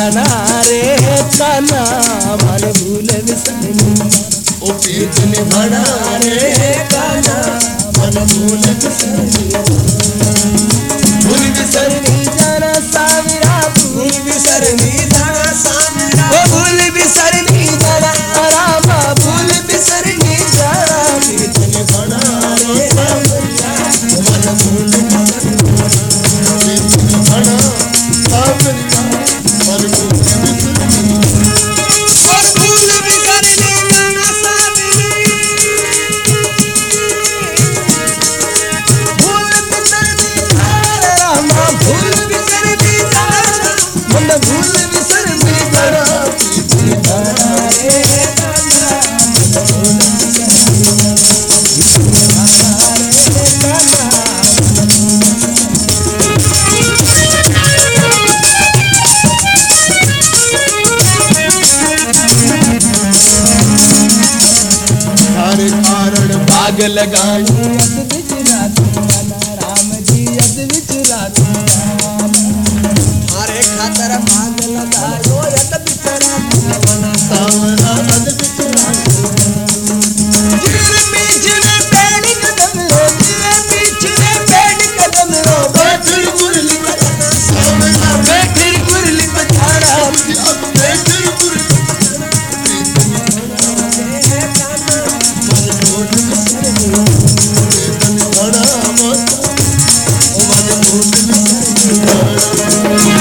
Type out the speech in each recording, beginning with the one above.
निभाना रे काना मन भूल बिसरनी ओ प्रीत निभाना रे काना मन भूल बिसरनी भूल बिसरनी जाना सावरा भूल बिसरनी जाना सावरा ओ भूल बिसरनी जाना रामा भूल बिसरनी जाना प्रीत निभाना रे काना मन भूल बिसरनी प्रीत निभाना सावरा मन भूल बिसरनी और भूल बिसरनी जाना सावरी भूल बिसरनी जाना रामा भूल बिसरनी जाना मन भूल बिसरनी जाना प्रीत निभाना रे काना मन भूल बिसरनी हरे कारण बाग लगाई अद विच रातू राम जी अद विच रातू हरे खातर बाग लगायो अद विच रातू सावरा अद बिचरा जिसमें बीच में पेड़ कदम रो जिसमें बीच में पेड़ कदम रो बैठर गुरली बजाना सावरा बैठे गुरली बजाना अब बैठर गुरली प्रीत निभाना रे काना मन भूल बिसरनी प्रीत निभाना माता ओ मन भूल बिसरनी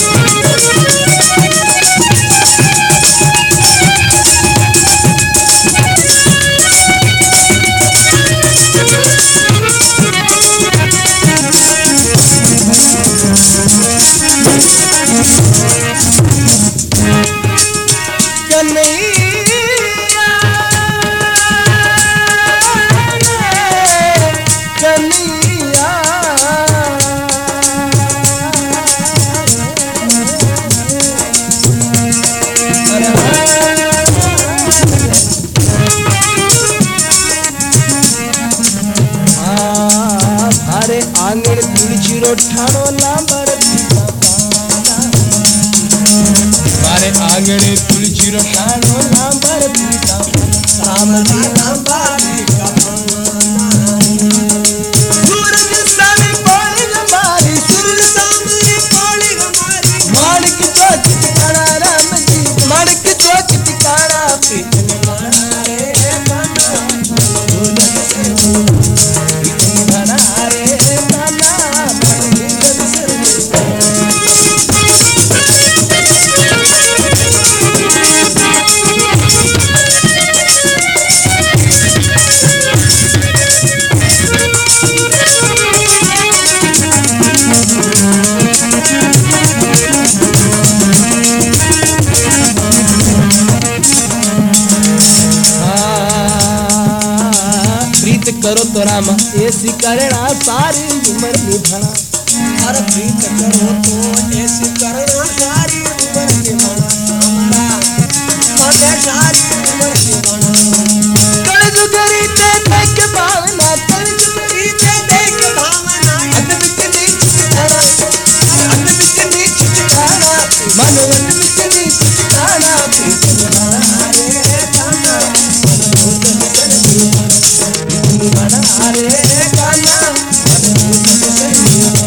कन्हैया कन्हैया हरे आंगण तुलसी रो ठाणो लांबर मारे आंगणे तुलसी रो ठाणो लांबर राम जी लांबारी सूरज सामी पानी गमारी सूरज सामी पानी गमारी माणिक चौक टिकाणा राम जी माणिक चौक टिकाणा प्रीत निभाना रे काना भूल बिसरनी प्रीत निभाना रे काना मन भूल बिसरनी प्रीत करो तो रामा ऐसी करना सारी उम्र निभाना अरे प्रीत करो तो ऐसी करना सारी उम्र निभाना हमारा मने सारी उम्र निभाना कल जुगरी ते देख भावना कल जुगरी ते देख भावना अद विच नीच ठिकाना अद विच नीच ठिकाना मन अद विच नीच ठिकाना प्रीत निभाना रे काना मन भूल बिसरनी निभाना रे काना मन भूल बिसरनी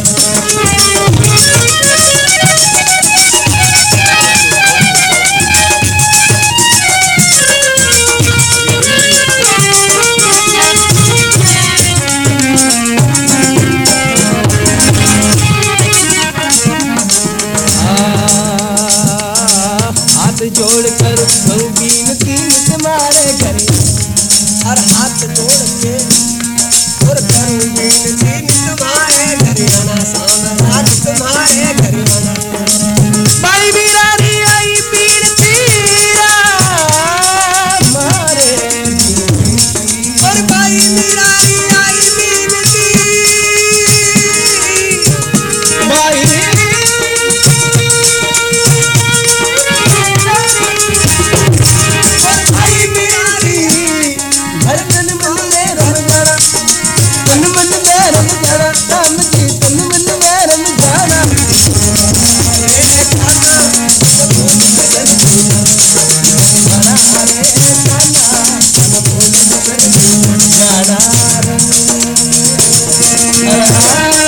हाथ जोड़ कर बहुबीन तीन तुम्हारे घरे और हाथ जोड़ के और बहुबीन तीन तुम्हारे घरे आना सामना तुम्हारे घरे आना भाई बिरारी आई पीर तीरा मारे और भाई बिरारी आई पीर भाई मन में रम जाना राम